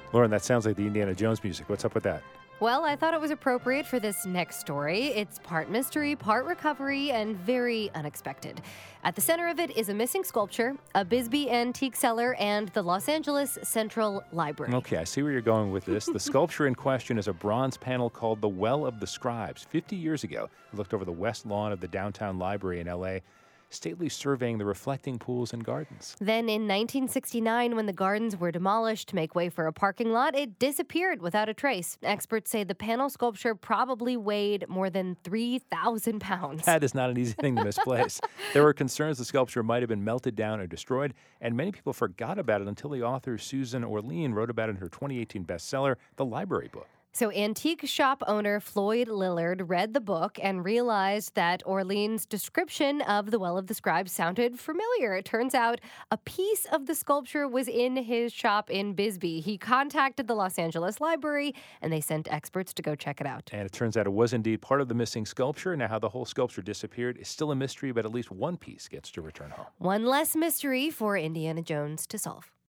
Lauren, that sounds like the Indiana Jones music. What's up with that? Well, I thought it was appropriate for this next story. It's part mystery, part recovery, and very unexpected. At the center of it is a missing sculpture, a Bisbee antique seller, and the Los Angeles Central Library. Okay, I see where you're going with this. The sculpture in question is a bronze panel called the Well of the Scribes. 50 years ago, it looked over the west lawn of the downtown library in L.A., stately surveying the reflecting pools and gardens. Then in 1969, when the gardens were demolished to make way for a parking lot, it disappeared without a trace. Experts say the panel sculpture probably weighed more than 3,000 pounds. That is not an easy thing to misplace. There were concerns the sculpture might have been melted down or destroyed, and many people forgot about it until the author Susan Orlean wrote about it in her 2018 bestseller, The Library Book. So antique shop owner Floyd Lillard read the book and realized that Orlean's description of the Well of the Scribes sounded familiar. It turns out a piece of the sculpture was in his shop in Bisbee. He contacted the Los Angeles Library, and they sent experts to go check it out. And it turns out it was indeed part of the missing sculpture. Now, how the whole sculpture disappeared is still a mystery, but at least one piece gets to return home. One less mystery for Indiana Jones to solve.